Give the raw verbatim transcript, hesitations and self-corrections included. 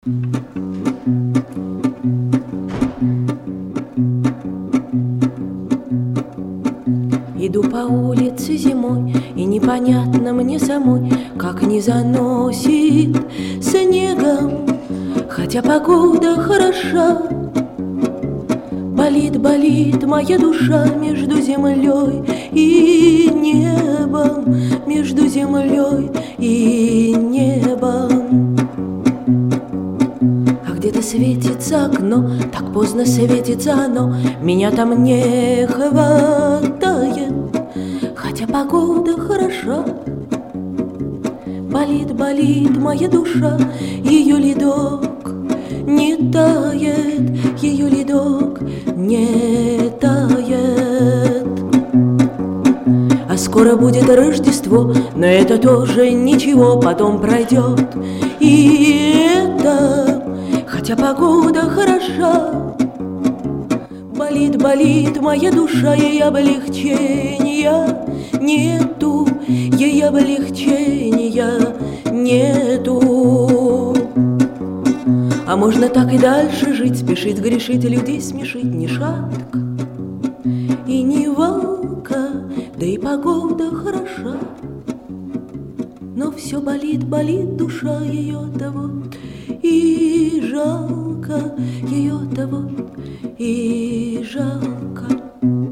Иду по улице зимой, и непонятно мне самой, как не заносит снегом, хотя погода хороша. Болит, болит моя душа между землей и небом, между землей и небом. А где-то светится окно, так поздно светится оно, меня там не хватает, хотя погода хороша. Болит, болит моя душа, ее ледок не тает, ее ледок не тает. А скоро будет Рождество, но это тоже ничего, потом пройдет и это, хотя погода хороша. Болит, болит моя душа, ей облегчения нету, ей облегчения нету. А можно так и дальше жить, спешить, грешить, людей смешить, ни шатка и ни валка, да и погода хороша. Но все болит, болит душа ее-то вот, и жалко ее-то вот, и жалко.